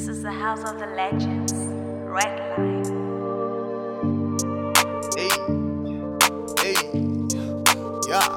This is the house of the legends, Red Line. Hey, yeah.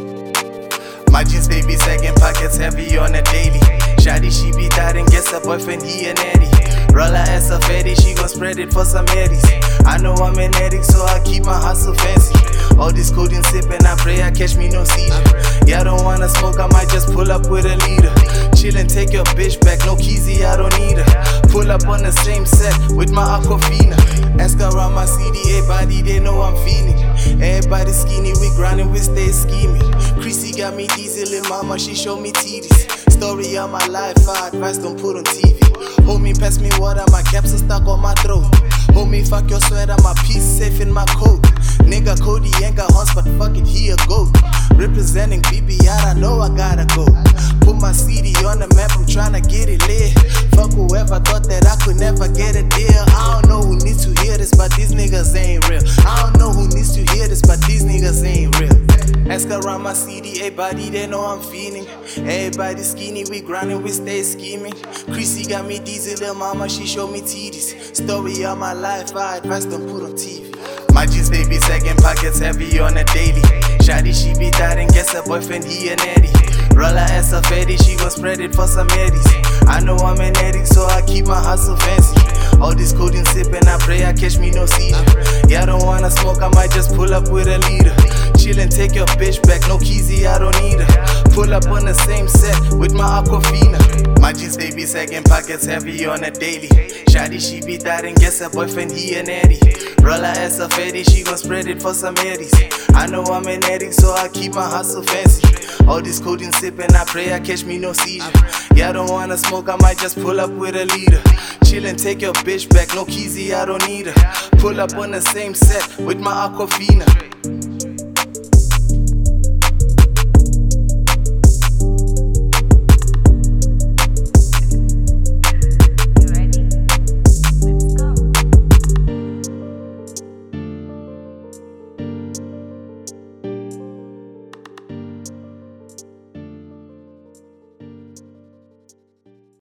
My jeans, they be sagging, pockets heavy on a daily. Shawty, she be tired and guess her boyfriend, he an addy. Roll her ass a fatty, she gon' spread it for some eddies. I know I'm an addict, so I keep my hustle fancy. All this codeine sippin', I pray I catch me no seizure. Yeah, I don't wanna smoke, I might just pull up with a leader. Chillin', take your bitch back, no keezy, I don't need her. Pull up on the same set with my Aquafina. Ask around my CD, everybody, they know I'm feeling. Everybody skinny, we grindin', we stay scheming. Chrissy got me dieselin', mama, she show me titties. Story of my life, I advise don't put on TV. Homie, pass me water, my caps are stuck on my throat. Homie, fuck your sweater, my piece safe in my coat. Nigga, Cody ain't got horns, but fuck it, he a goat. Representing BBR, I know I gotta go. Put my CD on the map, I'm tryna get it lit. Fuck whoever thought that I could never get a deal. I don't know who needs to hear this, but these niggas ain't real. I don't know who needs to hear this, but these niggas ain't real. Ask around my CD, everybody, they know I'm feeling. Everybody skinny, we grinding, we stay scheming. Chrissy got me diesel, little mama, she show me titties. Story of my life, I advise don't put on TV. My jeans, they be sagging, pockets heavy on a daily. Shawty, she be tired and guess her boyfriend, he an addy. Roll her ass a fatty, she gon' spread it for some eddies. I know I'm an addict, so I keep my hustle fancy. All this codeine sippin', I pray I catch me no seizure. Yeah, I don't wanna smoke, I might just pull up with a leader. Chillin', take your bitch back, no keezy, I don't need her. Pull up on the same set with my Aquafina. My jeans, they be sagging, pockets heavy on a daily. Shawty, she be tired and guess her boyfriend, he an addy. Roll her ass a fatty, she gon' spread it for some eddies. I know I'm an addict, so I keep my hustle fancy. All this codeine sippin', I pray I catch me no seizure. Yeah, I don't wanna smoke, I might just pull up with a leader. Chillin', take your bitch back, no keezy, I don't need her. Pull up on the same set with my Aquafina.